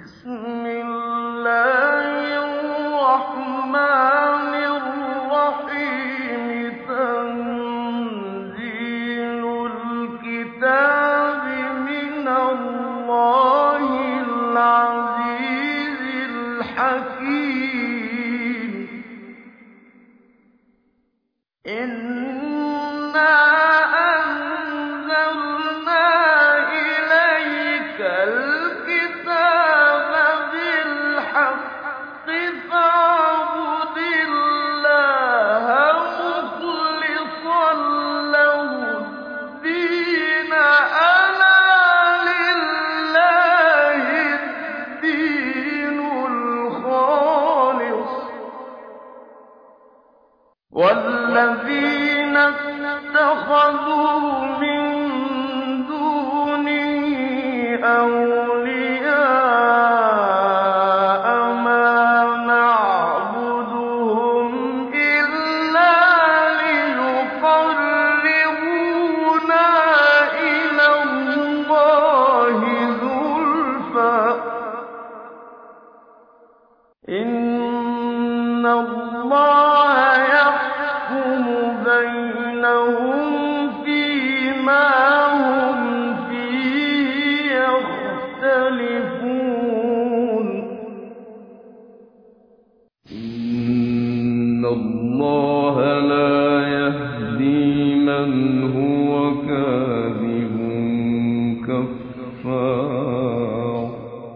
بسم الله الرحمن الرحيم تنزيل الكتاب من الله العزيز الحكيم إنا أنزلنا إليك الكتاب بالحق فاعبد الله مخلصا له الدين ألا لله الدين الخالص والذين اتخذوا من دونه أولياء ما نعبدهم إلا ليقربونا إلى الله زلفى إن الله يحكم بينهم فيما هم فيه يختلفون إن الله لا يهدي من هو كاذب كفار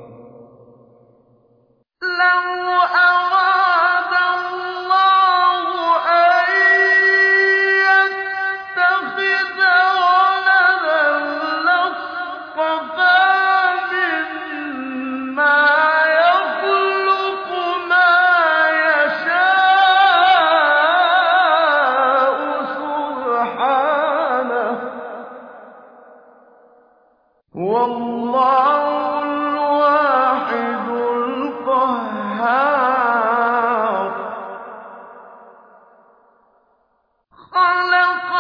لو أراد الله أن يتخذ ولدا لاصطفى مما يخلق ما يشاء سبحانه والله الواحد القهار خلق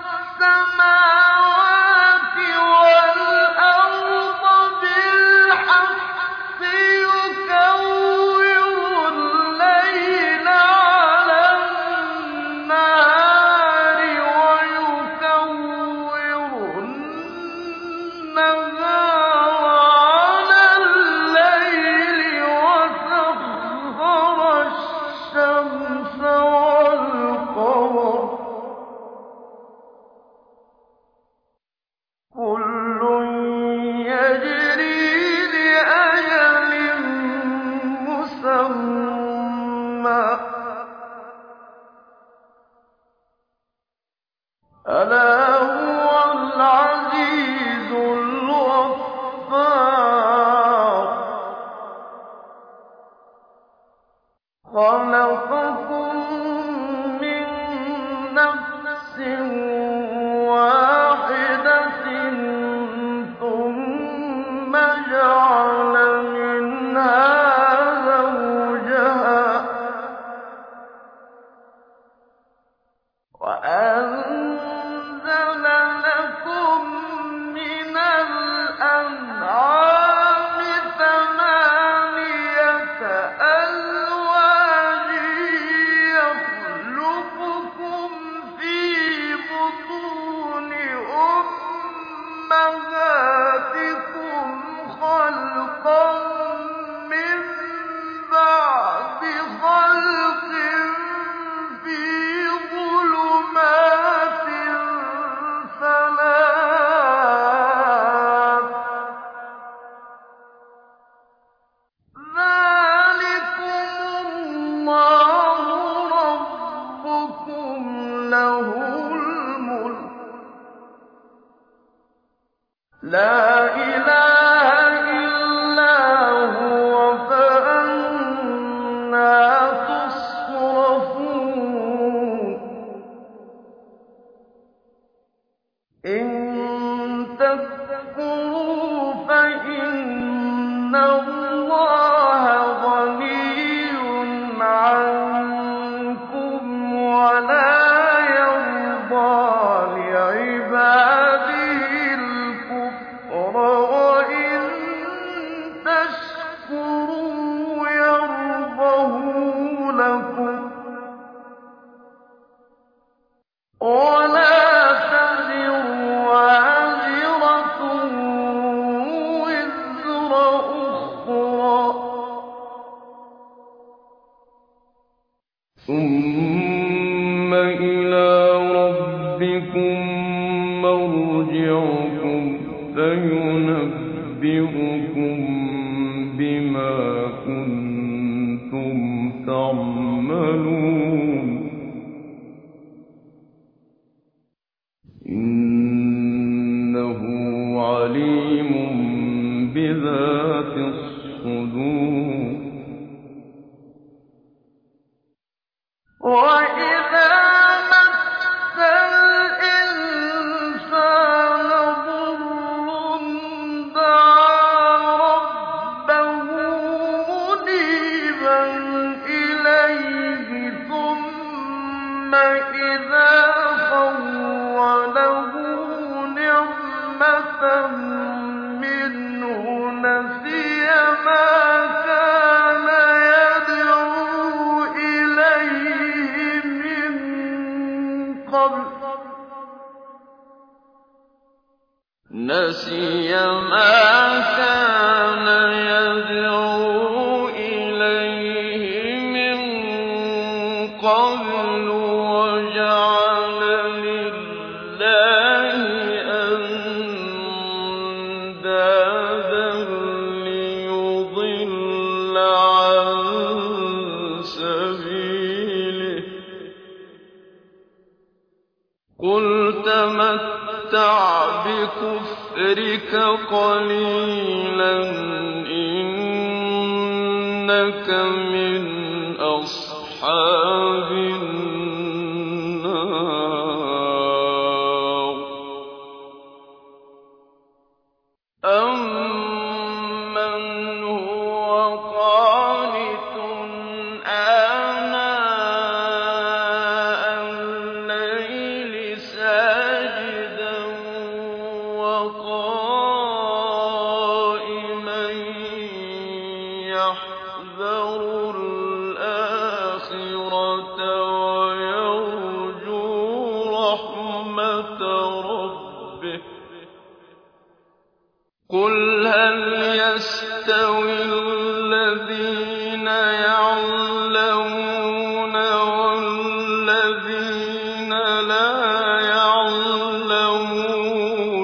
السماوات والأرض بالحق يكور الليل على النهار ويكور النهار على الليل وسخر الشمس والقمر كل يجري لأجل مسمى ألا هو العزيز الغفار خلقكم من نفس واحدة ثم جعل منها زوجها وأنزل لكم من الأنعام ثمانية أزواج يخلقكم في بطون أمهاتكم خلقا من بعد خلق في ظلمات ثلاث ذلكم الله ربكم له الملك لا إله إلا هو فأنى تصرفون إن تكفروا فإن الله غني عنكم ولا يرضى لعباده الكفر وإن تشكروا يرضه لكم ولا تزر وازرة وزر أخرى ثم إلى ربكم مرجعكم فينبئكم بما كنتم تعملون إنه عليم بذات الصدور وإذا مس الإنسان ضر دعا ربه منيبا إليه ثم إذا خوله نعمة منه نسي ما كان يدعو إليه من قبل وجعل لله أندادا ليضل عن سبيله قل تمتع بكفرك قليلا إنك من أصحاب النار أمن هو قانت آناء الليل ساجدا وقائما يحذر الآخرة ويرجو رحمة ربه قل هل يستوي الذين يعلمون والذين لا يعلمون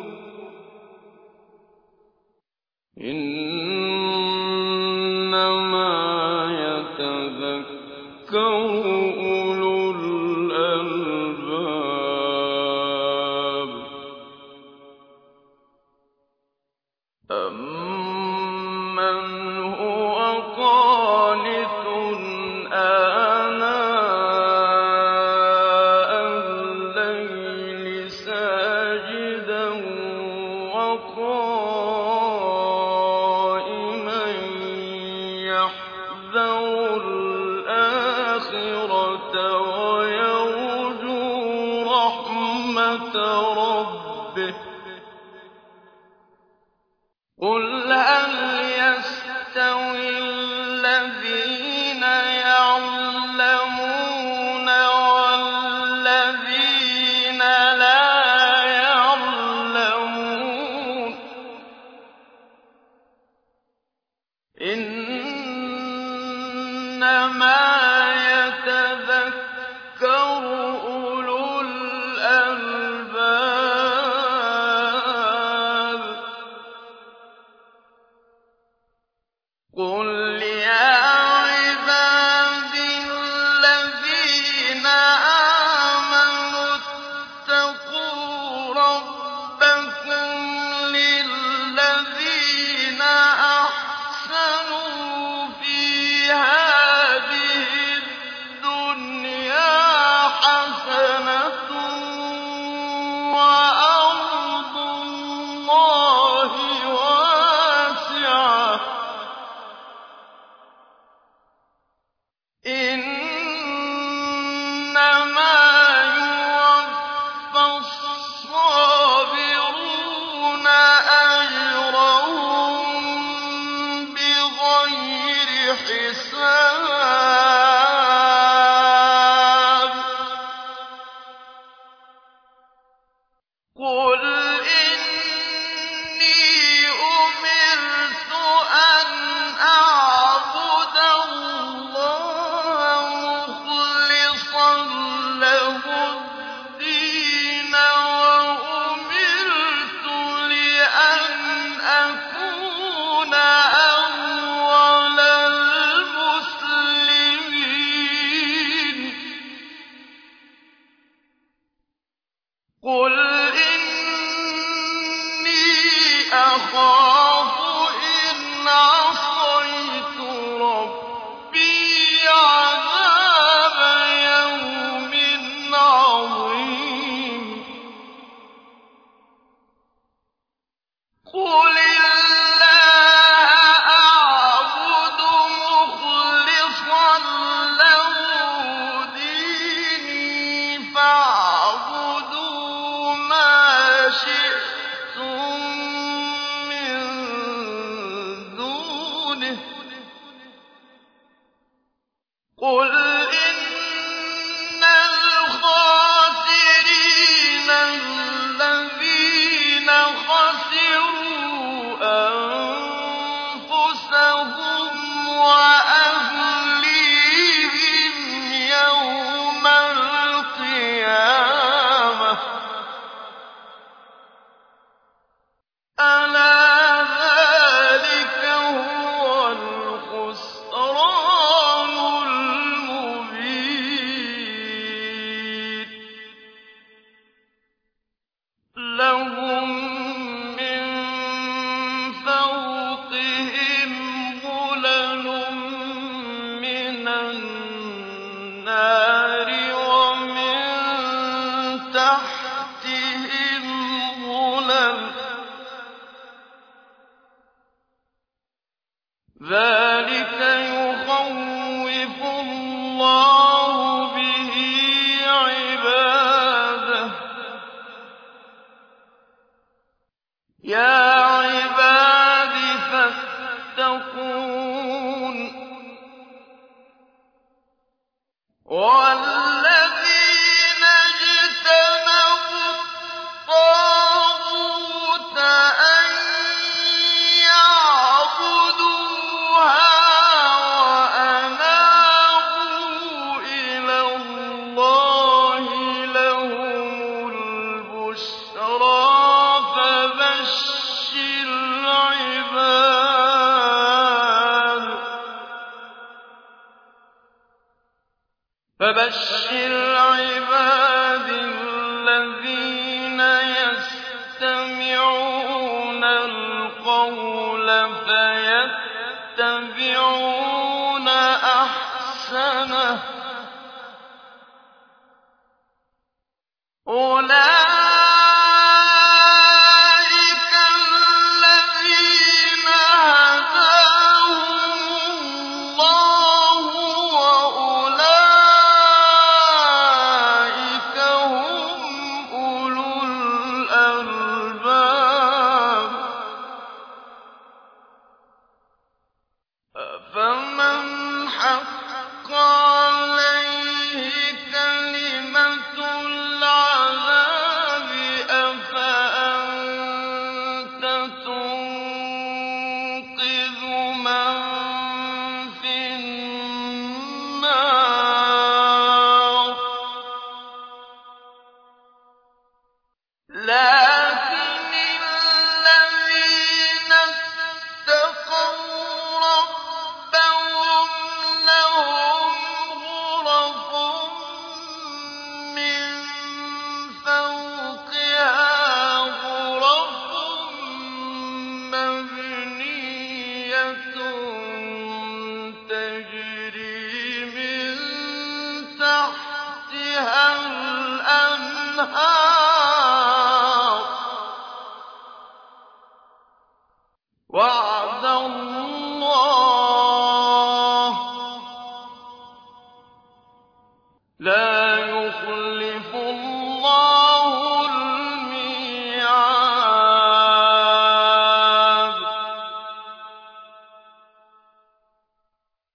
إنما يتذكر أولو الألباب أَمَّنْ هُوَ قَانِتٌ آنَاءَ اللَّيْلِ سَاجِدًا وَقَائِمًا يَحْذَرُ الْآخِرَةَ وَيَرْجُو رَحْمَةَ رَبِّهِ قل هل يستوي الذين يعلمون والذين لا يعلمون إنما يتذكر أولو الألباب قل يا عبادي الذين آمنوا اتقوا ربكم للذين أحسنوا في هذه الدنيا حسنة وأرض الله واسعة حساب قل إني أمرت أن أعبد الله مخلصا له الدين وأمرت لأن أكون أول المسلمين قل إني أخاف إن عصيت ربي عذاب يوم عظيم قل الله أعبد مخلصا له ديني فاعبدوا ما شئتم من دونه قل إن الخاسرين الذين خسروا أنفسهم وأهليهم يوم القيامة ألا ذلك هو الخسران المبين لهم من فوقهم ظلل من النار ومن تحتهم ظلل ذلك يخوف الله به عباده يا عباد فاتقون والذين اجتنبوا الطاغوت أن يعبدوها وأنابوا إلى الله لهم البشرى فبشر عباد الذين يستمعون القول فيتبعون أحسنه أولئك الذين هداهم الله وأولئك هم أولو الألباب أفمن حق عليه كلمة العذاب أفأنت تنقذ من في النار لكن الذين اتقوا ربهم لهم غرف من فوقها غرف مبنية تجري من تحتها الأنهار وعد الله لا يخلف الله الميعاد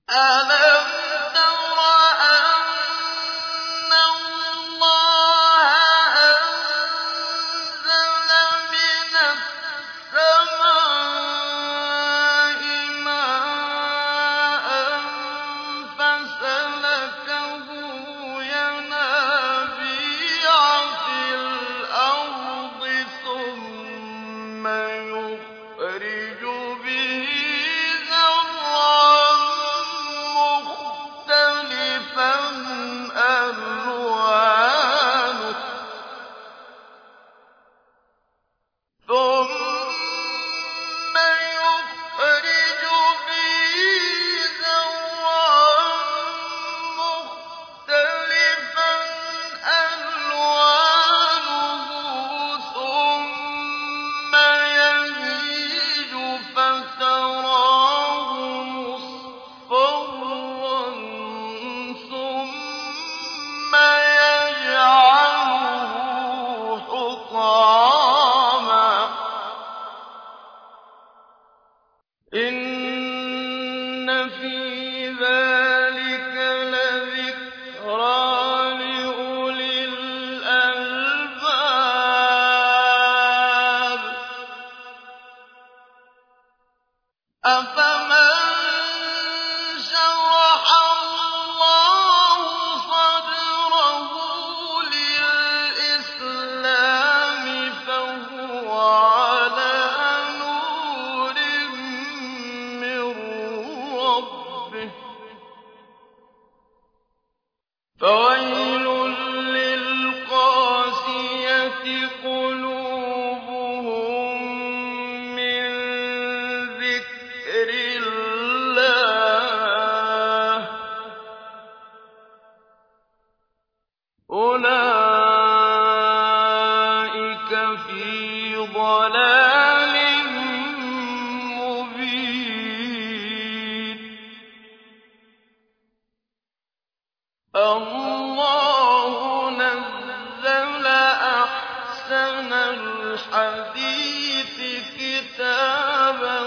أَلَمْ تَرَ أَنَّ اللَّهَ أَنزَلَ مِنَ السَّمَاءِ مَاءً فَسَلَكَهُ يَنَابِيعَ فِي الْأَرْضِ ثُمَّ يُخْرِجُ بِهِ زَرْعًا مُّخْتَلِفًا أَلْوَانُهُ ثُمَّ يَهِيجُ فَتَرَاهُ مُصْفَرًّا ثُمَّ يَجْعَلُهُ حُطَامًا ۚ إِنَّ فِي ذَٰلِكَ لَذِكْرَىٰ لِأُولِي الْأَلْبَابِ أَفَمَن شَرَحَ اللَّهُ صَدْرَهُ لِلْإِسْلَامِ فَهُوَ عَلَىٰ نُورٍ مِّن رَّبِّهِ ۚ فَوَيْلٌ لِّلْقَاسِيَةِ قُلُوبُهُم مِّن ذِكْرِ اللَّهِ ۚ أُولَٰئِكَ فِي ضَلَالٍ مُّبِينٍ اللَّهُ نَزَّلَ أَحْسَنَ الْحَدِيثِ كِتَابًا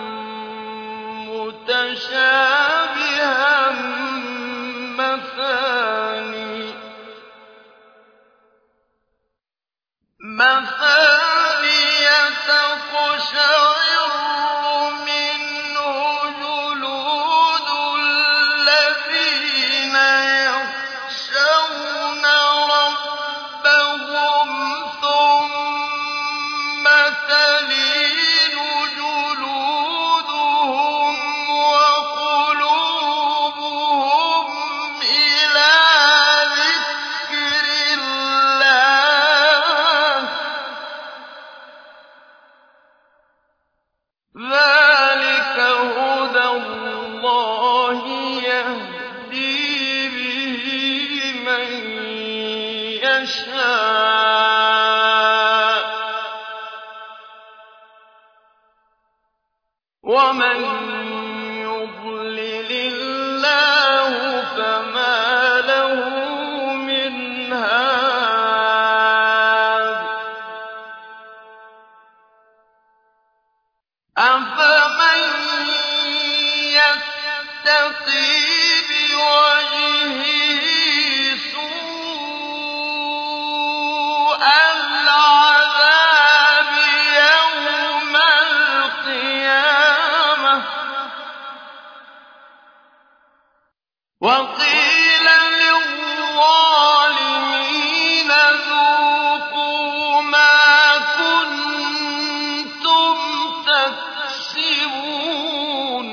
مُّتَشَابِهًا مَّثَانِيَ تَقْشَعِرُّ مِنْهُ جُلُودُ الَّذِينَ يَخْشَوْنَ رَبَّهُمْ ثُمَّ تَلِينُ جُلُودُهُمْ وَقُلُوبُهُمْ إِلَىٰ ذِكْرِ اللَّهِ ۚ ذَٰلِكَ هُدَى اللَّهِ يَهْدِي بِهِ مَن يَشَاءُ ۚ وَمَن يُضْلِلِ اللَّهُ فَمَا لَهُ مِنْ هَادٍ أَفَمَن يَتَّقِي بِوَجْهِهِ سُوءَ الْعَذَابِ يَوْمَ الْقِيَامَةِ وَقِيلَ لِلظَّالِمِينَ ذُوقُوا مَا كُنتُمْ تَكْسِبُونَ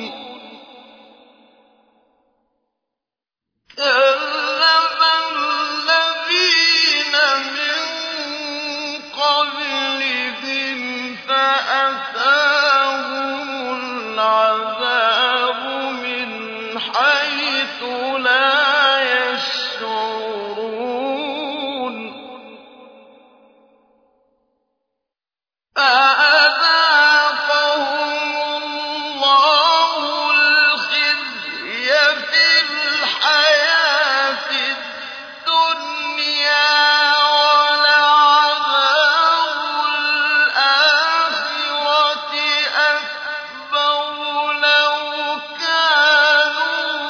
كَذَّبَ الَّذِينَ مِن قَبْلِهِمْ فَأَتَاهُمُ الْعَذَابُ مِنْ حَيْثُ لَا يَشْعُرُونَ فَأَذَاقَهُمُ اللَّهُ الْخِزْيَ فِي الْحَيَاةِ الدُّنْيَا ۖ وَلَعَذَابُ الْآخِرَةِ أَكْبَرُ لَوْ كَانُوا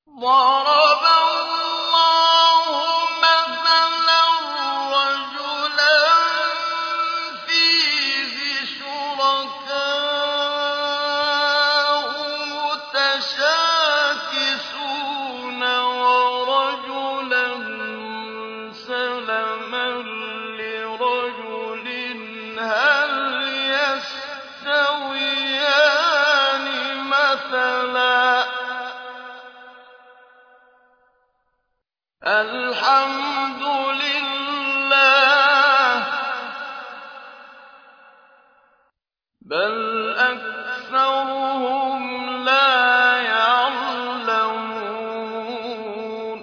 ضرب الله مثلا رجلا فيه شركاء متشاكسون ورجلا سلما لرجل هل يستويان مثلا الحمد لله بل أكثرهم لا يعلمون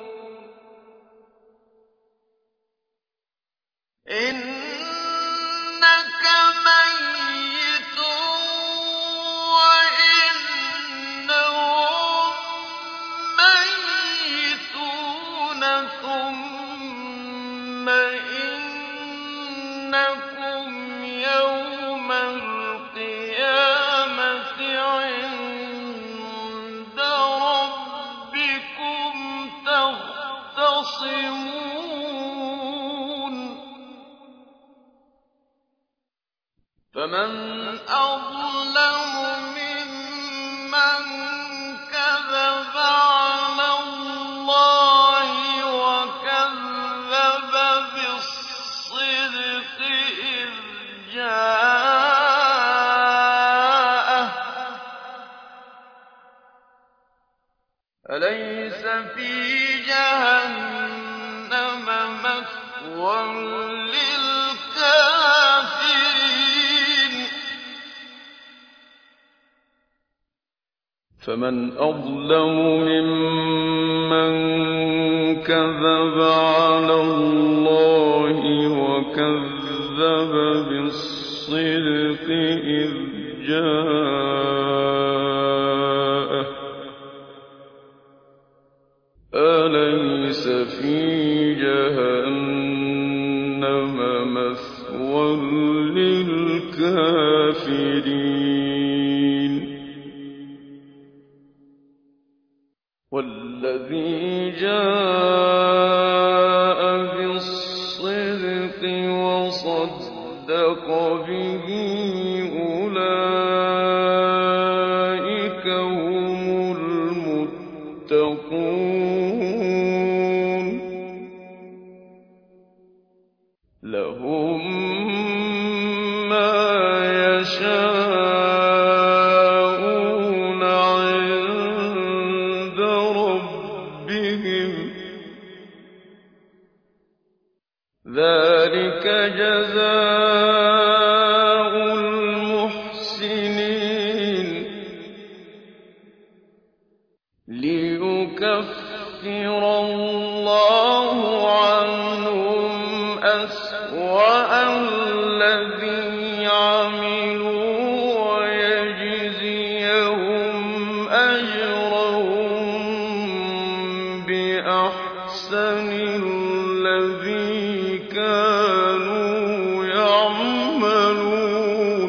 إنك ميت وإنهم ميتون ثم إنكم يوم القيامة عند ربكم تختصمون فمن أظلم ممن كذب على الله وكذب بالصدق إذ جاءه أليس في جهنم مثوى للكافرين فمن أظلم ممن كذب على الله وكذب بالصدق إذ جاءه أليس في جهنم مثوى للكافرين والذي جاء بالصدق وصدق به أولئك هم المتقون لهم ما يشاءون عند ربهم ذلك جزاء المحسنين ليكفر الله عنهم أسوأ الذي عملوا ويجزيهم أجرهم بأحسن الذي كانوا يعملون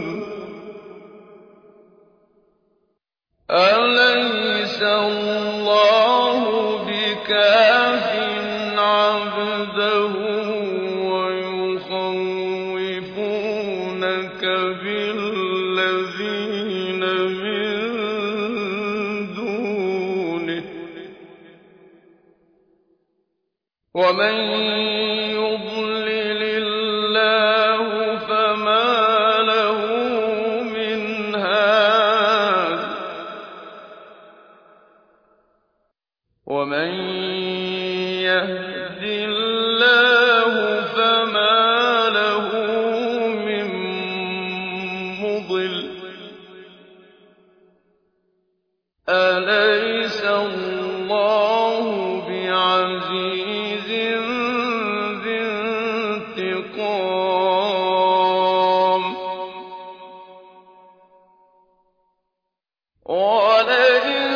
أليس الله بكاف عبده ويخوفونك بالذين من دونه ومن يضلل الله فما له من هاد ومن يهد الله فما له من مضل أليس الله بعزيز ذي انتقام ولئن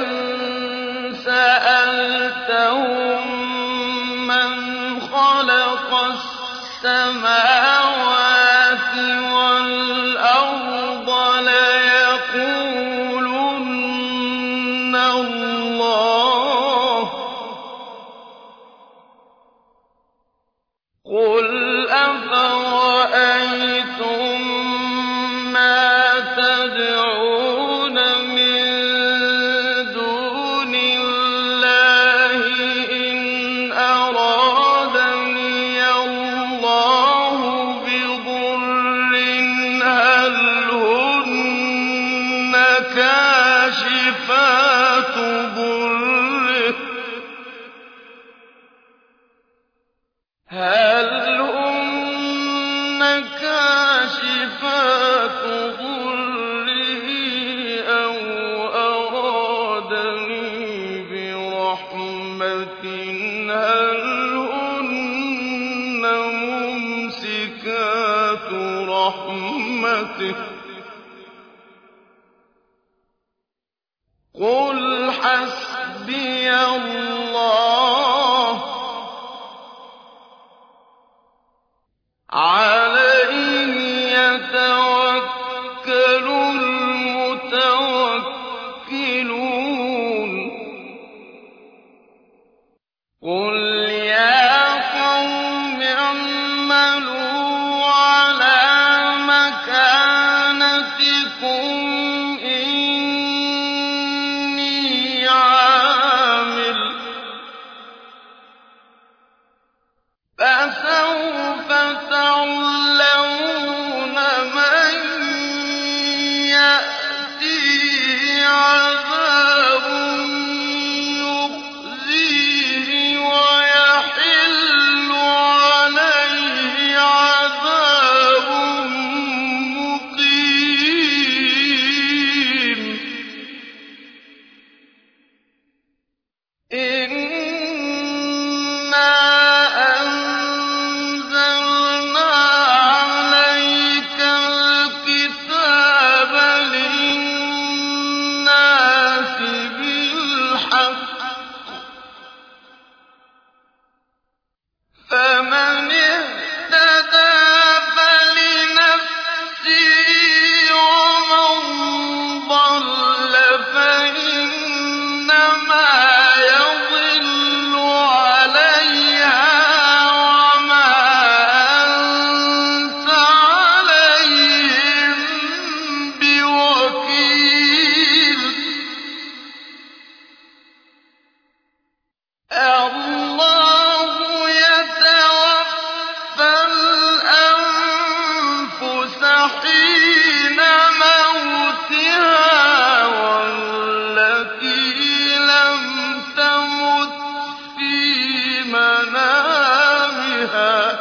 سألتهم من خلق السماوات والأرض ليقولن الله رَحْمَةٍ هَلْ هُنَّ مُمْسِكَاتُ رَحْمَتِهِ ۚ قُلْ حَسْبِيَ اللَّهُ ۖ عَلَيْهِ يَتَوَكَّلُ الْمُتَوَكِّلُونَ قُلْ يَا قَوْمِ اعْمَلُوا عَلَىٰ مَكَانَتِكُمْ إِنِّي عَامِلٌ ۖ فَسَوْفَ تَعْلَمُونَ مَن يَأْتِيهِ عَذَابٌ يُخْزِيهِ وَيَحِلُّ عَلَيْهِ عَذَابٌ مُّقِيمٌ إِنَّا أَنزَلْنَا عَلَيْكَ الْكِتَابَ لِلنَّاسِ بِالْحَقِّ ۖ فَمَنِ اهْتَدَىٰ فَلِنَفْسِهِ ۖ وَمَن ضَلَّ فَإِنَّمَا يَضِلُّ عَلَيْهَا ۖ وَمَا أَنتَ عَلَيْهِم بِوَكِيلٍ اللَّهُ يَتَوَفَّى الْأَنفُسَ حِينَ مَوْتِهَا وَالَّتِي لَمْ تَمُتْ فِي مَنَامِهَا ۖ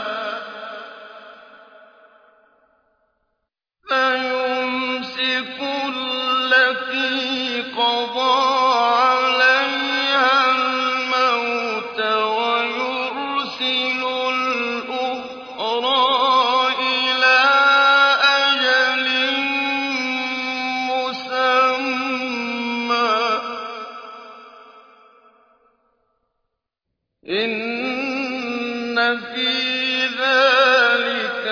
فَيُمْسِكُ الَّتِي قَضَىٰ عَلَيْهَا الْمَوْتَ وَيُرْسِلُ الْأُخْرَىٰ إِلَىٰ أَجَلٍ مُّسَمًّى ۚ إِنَّ فِي ذَٰلِكَ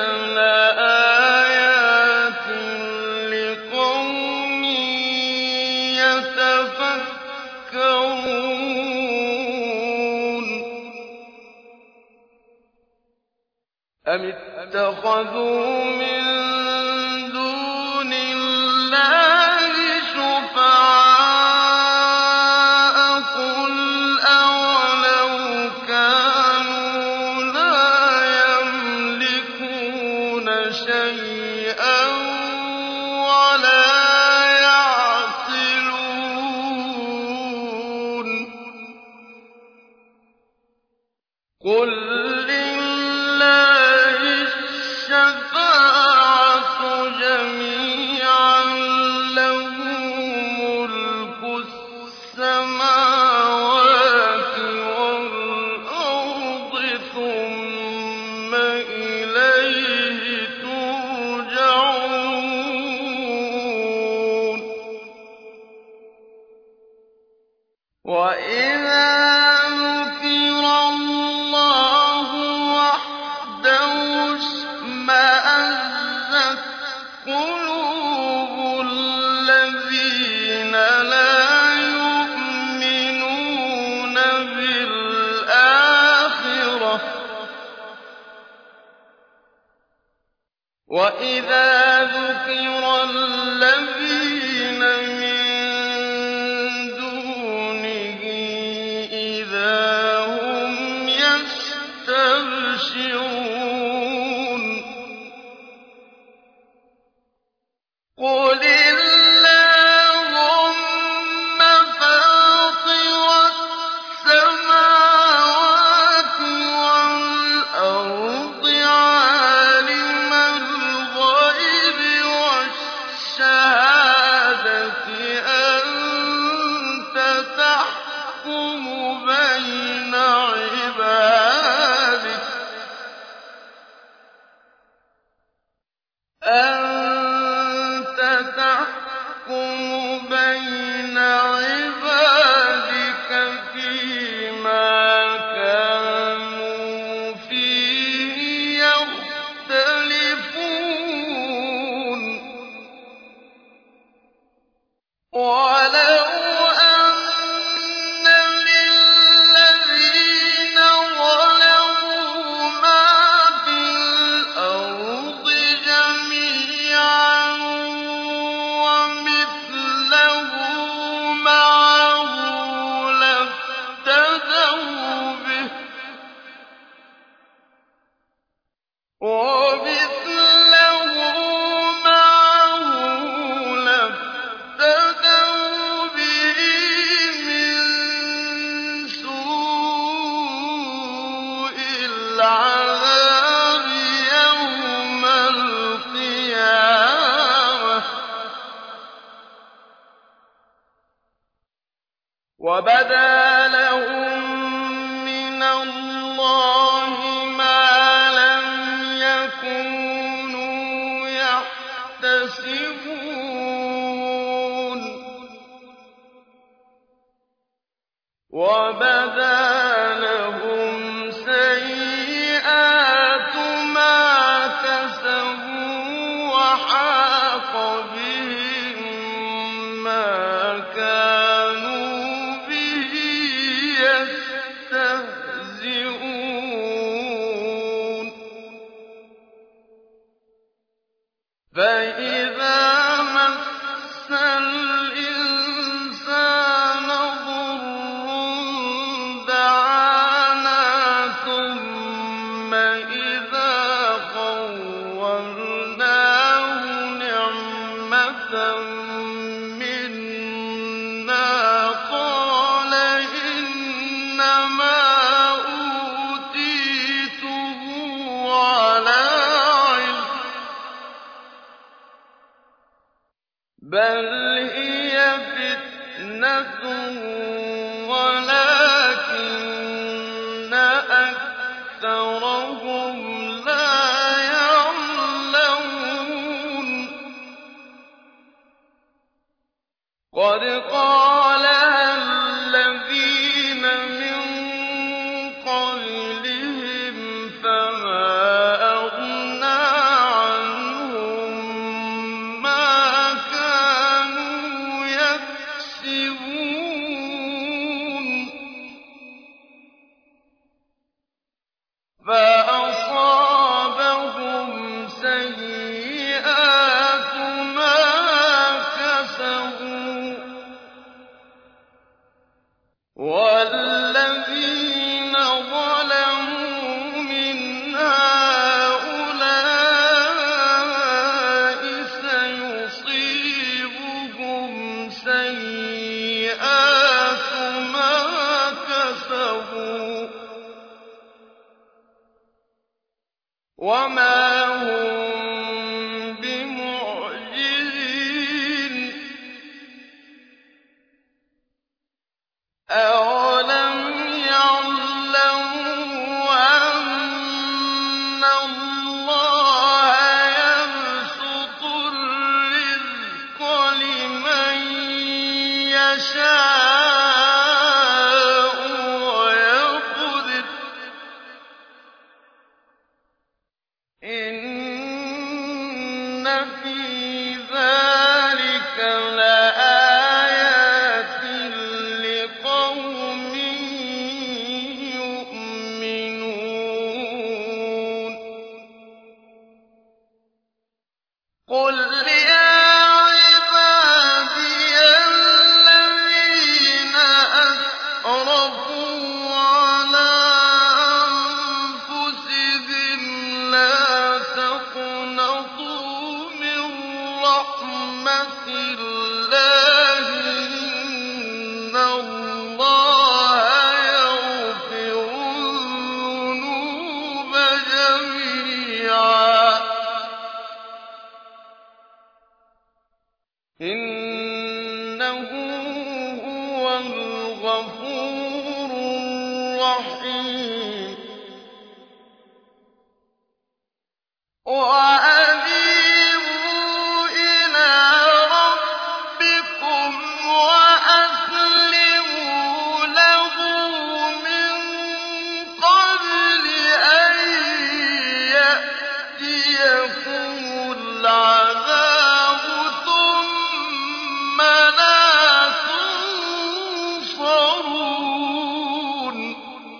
لَآيَاتٍ لِّقَوْمٍ يَتَفَكَّرُونَ أَمِ اتَّخَذُوا مِن دُونِ اللَّهِ شُفَعَاءَ ۚ قُلْ أَوَلَوْ كَانُوا لَا يَمْلِكُونَ شَيْئًا وَلَا يَعْقِلُونَ قُل لِّلَّهِ الشَّفَاعَةُ جَمِيعًا ۖ لَّهُ مُلْكُ السَّمَاوَاتِ وَالْأَرْضِ ۖ ثُمَّ إِلَيْهِ تُرْجَعُونَ وَإِذَا ذُكِرَ اللَّهُ وَحْدَهُ اشْمَأَزَّتْ قُلُوبُ الَّذِينَ لَا يُؤْمِنُونَ بِالْآخِرَةِ ۖ وَإِذَا ذُكِرَ الَّذِينَ مِن دُونِهِ إِذَا هُمْ يَسْتَبْشِرُونَ قُلِ اللَّهُمَّ فَاطِرَ السَّمَاوَاتِ وَالْأَرْضِ عَالِمَ الْغَيْبِ وَبَدَا لَهُمْ سَيِّئَاتُ مَا كَسَبُوا وَحَاقَ بِهِم مَّا كَانُوا بِهِ يَسْتَهْزِئُونَ فَإِذَا مَسَّ الْإِنسَانَ ضُرٌّ دَعَانَا ثُمَّ إِذَا خَوَّلْنَاهُ نِعْمَةً مِّنَّا قَالَ إِنَّمَا أُوتِيتُهُ عَلَىٰ عِلْمٍ بَلْ هِيَ فِتْنَةٌ وَلَٰكِنَّ أَكْثَرَهُمْ لَا يَعْلَمُونَ قَدْ قَالَهَا الَّذِينَ مِن قَبْلِهِمْ فَمَا أَغْنَىٰ عَنْهُم مَّا كَانُوا يَكْسِبُونَ فَأَصَابَهُمْ سَيِّئَاتُ مَا كَسَبُوا وَالَّذِينَ ظَلَمُوا مِنْ هَٰؤُلَاءِ سَيُصِيبُهُمْ سَيِّئَاتُ مَا كَسَبُوا وَمَا هُم بِمُعْجِزِينَ أَوَلَمْ يَعْلَمُوا أَنَّ اللَّهَ يَبْسُطُ الرِّزْقَ لِمَن يَشَاءُ وَيَقْدِرُ ۚ إِنَّ فِي ذَٰلِكَ لَآيَاتٍ لِّقَوْمٍ يُؤْمِنُونَ قُلْ يَا عِبَادِيَ الَّذِينَ أَسْرَفُوا عَلَىٰ أَنفُسِهِمْ لَا تَقْنَطُوا مِن رَّحْمَةِ اللَّهِ ۚ إِنَّ اللَّهَ يَغْفِرُ الذُّنُوبَ جَمِيعًا ۚ إِنَّهُ هُوَ الْغَفُورُ الرَّحِيمُ وَأَنِيبُوا إِلَىٰ رَبِّكُمْ وَأَسْلِمُوا لَهُ مِن قَبْلِ أَن يَأْتِيَكُمُ الْعَذَابُ ثُمَّ لَا تُنصَرُونَ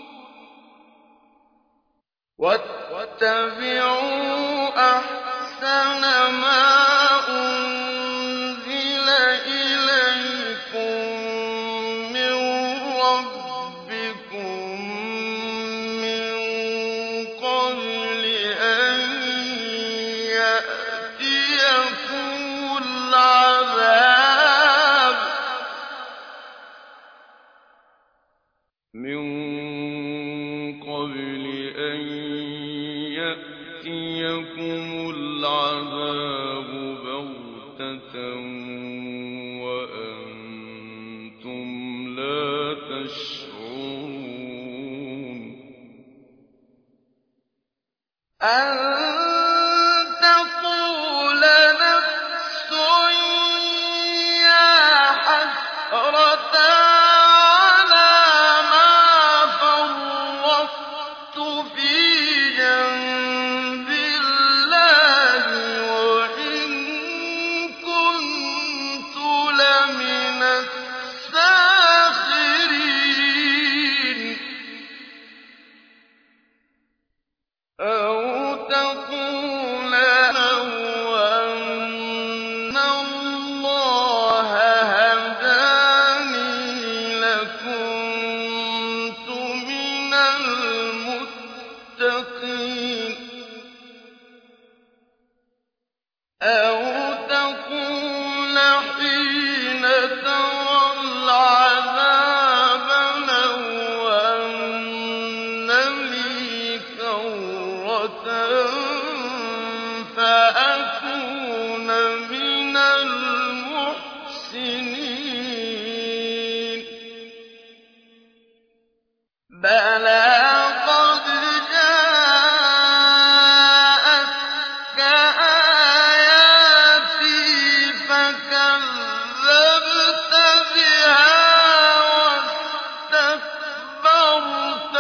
وَاتَّبِعُوا أَحْسَنَ مَا أُنزِلَ إِلَيْكُم مِّن رَّبِّكُم مِّن قَبْلِ أَن يَأْتِيَكُمُ الْعَذَابُ بَغْتَةً وَأَنتُمْ لَا تَشْعُرُونَ أَن تَقُولَ نَفْسٌ يَا حَسْرَتَا عَلَىٰ فأكون من المحسنين بلى قد جاءتك آياتي فكذبت بها واستكبرت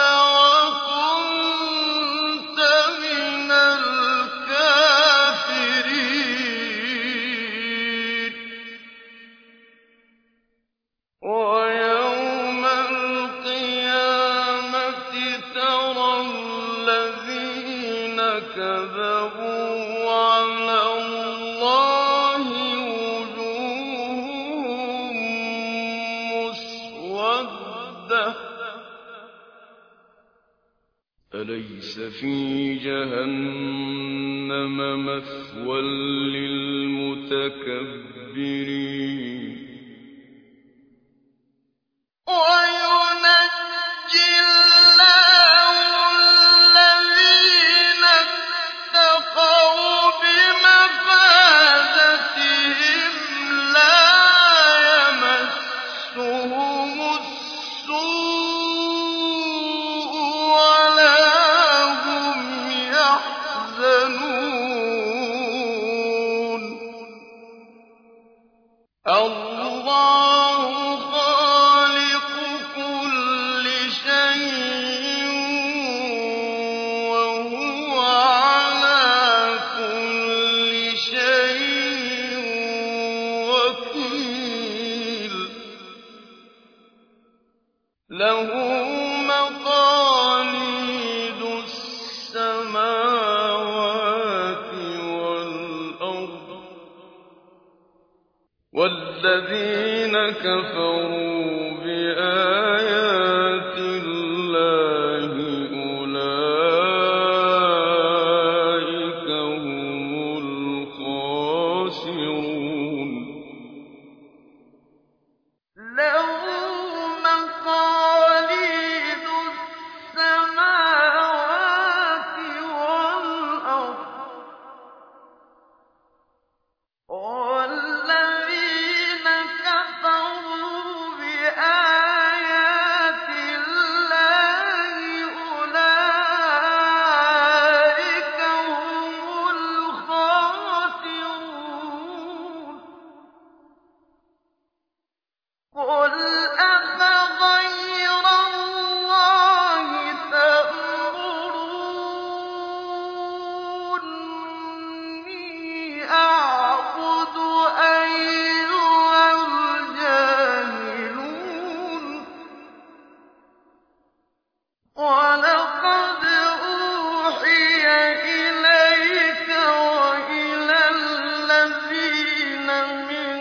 وكنت من الكافرين ويوم القيامة ترى الذين كذبوا على الله وجوههم مسودة أليس في جهنم مثوى للمتكبرين وينجي الله الذين اتقوا بمفازتهم لا يمسهم السوء ولا هم يحزنون الله خالق كل شيء وهو على كل شيء وكيل له مقاليد السماوات والأرض والذين كفروا بآيات الله أولئك هم الخاسرون له مقاليد السماوات والأرض والذين كفروا بآيات الله أولئك هم الخاسرون قل أفغير الله تأمروني أعبد أيها الجاهلون ولقد أوحي إليك وإلى الذين من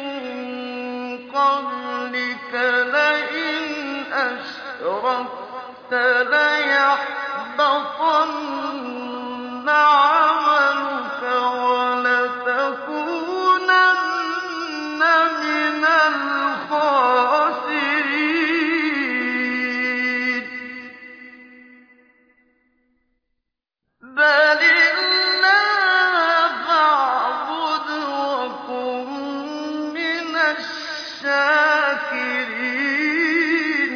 قبلك لئن أشركت ليحبطن عملك ولتكونن من الخاسرين بل الله فاعبد وكن من الشاكرين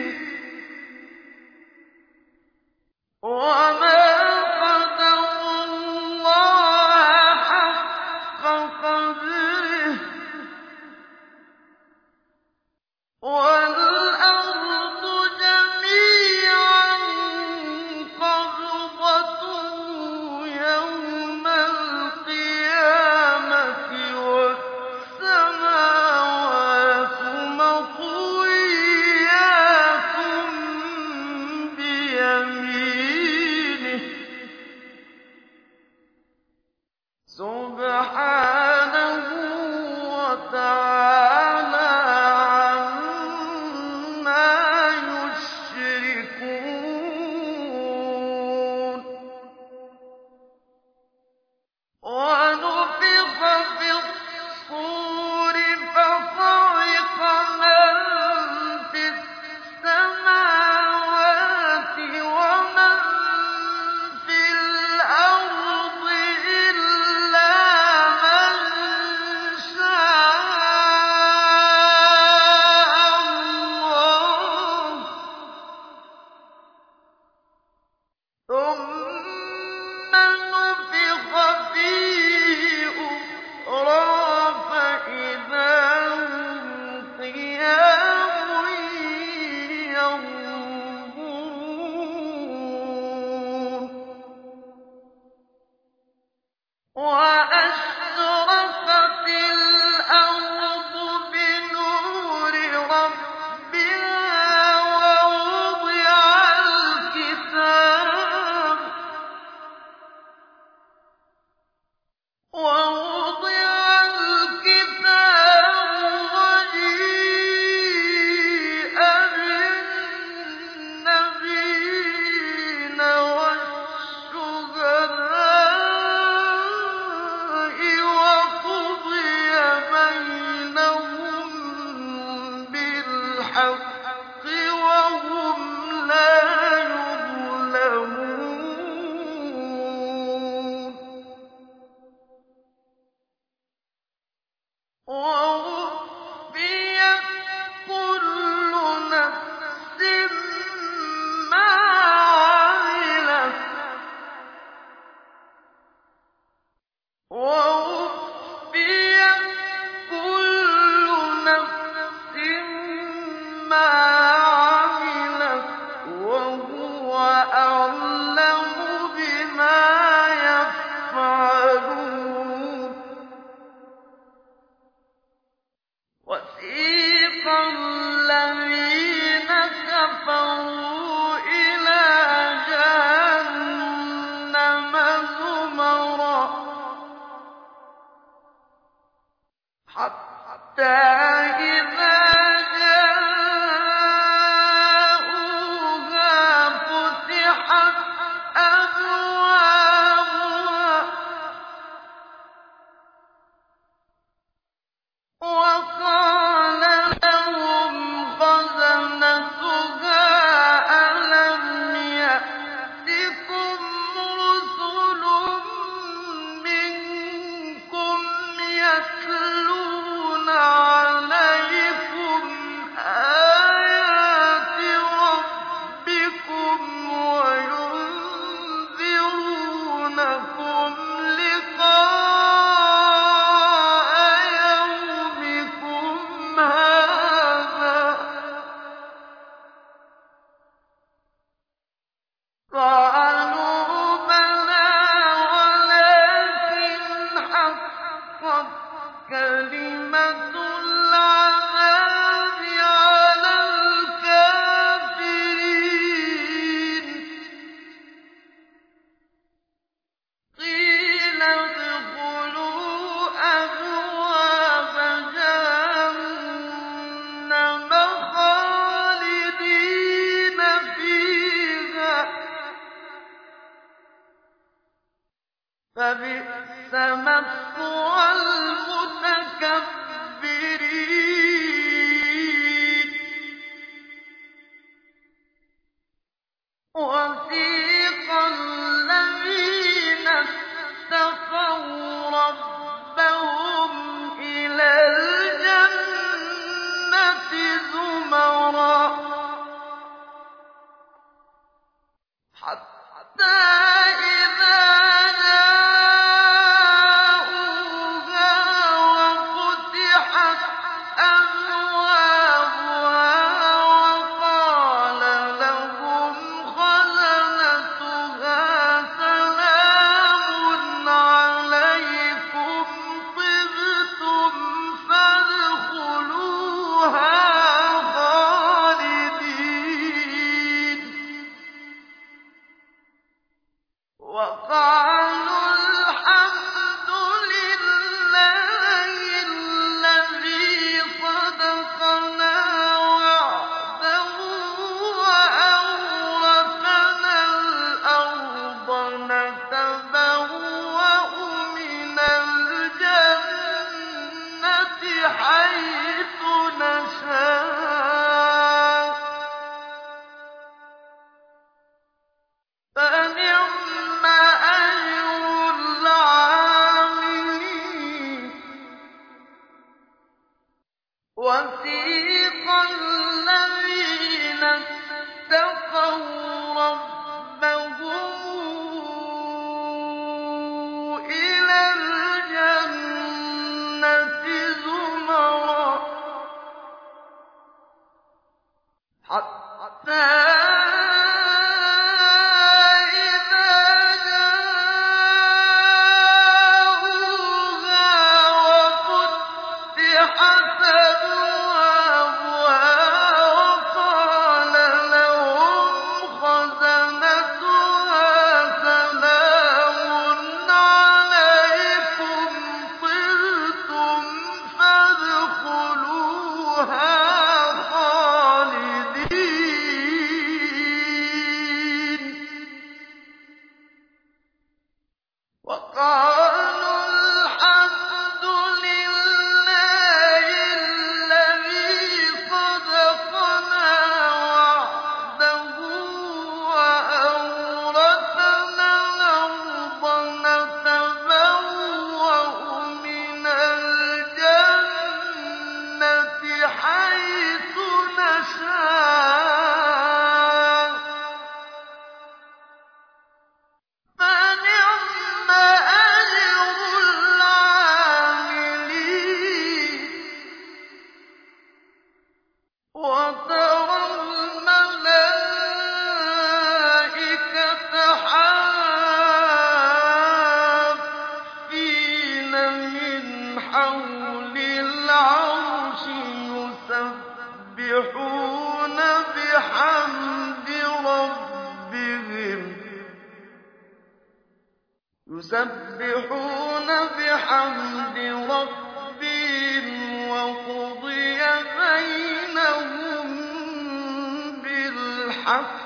وما قدروا الله حق قدره والأرض جميعا قبضته يوم القيامة والسماوات مطويات بيمينه سبحانه وتعالى عما يشركون ونفخ في الصور فصعق من في السماوات والأرض وَأَعْلَمُ بِمَا يَفْعَلُونَ وَسِيقَ الَّذِينَ كَفَرُوا إِلَىٰ جَهَنَّمَ زُمَرًا حَتَّىٰ إِذَا جَاءُوهَا فُتِحَتْ أَبْوَابُهَا وَقَالَ لَهُمْ خَزَنَتُهَا أَلَمْ يَأْتِكُمْ رُسُلٌ مِّنكُمْ يَتْلُونَ عَلَيْكُمْ آيَاتِ رَبِّكُمْ وَيُنذِرُونَكُمْ لِقَاءَ يَوْمِكُمْ هَٰذَا ۚ قَالُوا بَلَىٰ وَلَٰكِنْ حَقَّتْ كَلِمَةُ الْعَذَابِ عَلَى الْكَافِرِينَ قِيلَ ادْخُلُوا أَبْوَابَ جَهَنَّمَ خَالِدِينَ فِيهَا ۖ فَبِئْسَ مَثْوَى الْمُتَكَبِّرِينَ وَسِيقَ الَّذِينَ اتَّقَوْا رَبَّهُمْ إِلَى الْجَنَّةِ زُمَرًا حَتَّىٰ إِذَا جَاءُوهَا وَفُتِحَتْ أَبْوَابُهَا وَقَالَ لَهُمْ خَزَنَتُهَا سَلَامٌ عَلَيْكُمْ طِبْتُمْ فَادْخُلُوهَا خَالِدِينَ وَقَالُوا الْحَمْدُ لِلَّهِ الَّذِي صَدَقَنَا وَعْدَهُ وَأَوْرَثَنَا الْأَرْضَ نَتَبَوَّأُ مِنَ الْجَنَّةِ حَيْثُ نَشَاءُ ۖ فَنِعْمَ أَجْرُ الْعَامِلِينَ وَسِيقَ الَّذِينَ اتَّقَوْا رَبَّهُمْ إِلَى الْجَنَّةِ زُمَرًا حَتَّىٰ إِذَا جَاءُوهَا وَفُتِحَتْ أَبْوَابُهَا وَقَالَ لَهُمْ خَزَنَتُهَا سَلَامٌ عَلَيْكُمْ طِبْتُمْ فَادْخُلُوهَا خَالِدِينَ وَقَالُوا الْحَمْدُ لِلَّهِ الَّذِي صَدَقَنَا وَعْدَهُ وَأَوْرَثَنَا الْأَرْضَ نَتَبَوَّأُ مِنَ الْجَنَّةِ حَيْثُ نَشَاءُ ۖ فَنِعْمَ أَجْرُ يُسَبِّحُونَ بِحَمْدِ رَبِّهِمْ وَقُضِيَ بَيْنَهُم بِالْحَقِّ